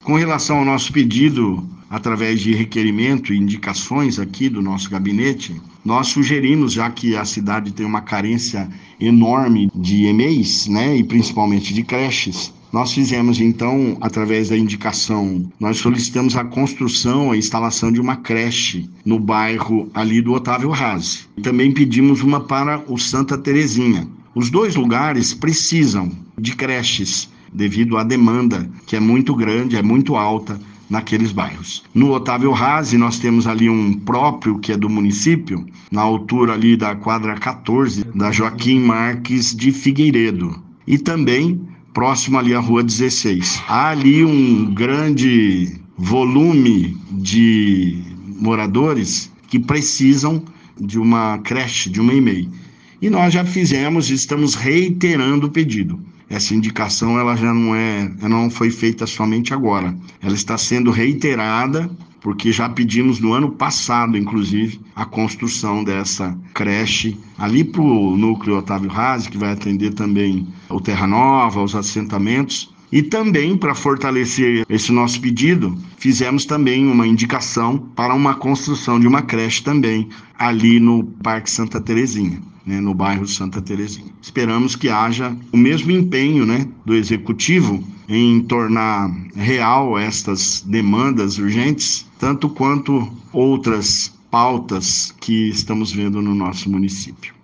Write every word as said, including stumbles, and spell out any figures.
Com relação ao nosso pedido, através de requerimento e indicações aqui do nosso gabinete, nós sugerimos, já que a cidade tem uma carência enorme de E M Is, né, e principalmente de creches, nós fizemos então, através da indicação, nós solicitamos a construção, a instalação de uma creche no bairro ali do Otávio Razzi. Também pedimos uma para o Santa Terezinha. Os dois lugares precisam de creches, devido à demanda, que é muito grande, é muito alta naqueles bairros. No Otávio Razzi, nós temos ali um próprio, que é do município, na altura ali da quadra quatorze, da Joaquim Marques de Figueiredo. E também próximo ali à Rua dezesseis. Há ali um grande volume de moradores que precisam de uma creche, de uma E M E. E nós já fizemos, estamos reiterando o pedido. Essa indicação ela já não é, ela não foi feita somente agora. Ela está sendo reiterada, porque já pedimos no ano passado, inclusive, a construção dessa creche ali para o núcleo Otávio Razzi, que vai atender também o Terra Nova, os assentamentos. E também, para fortalecer esse nosso pedido, fizemos também uma indicação para uma construção de uma creche também ali no Parque Santa Terezinha, né, no bairro Santa Terezinha. Esperamos que haja o mesmo empenho, né, do Executivo em tornar real estas demandas urgentes, tanto quanto outras pautas que estamos vendo no nosso município.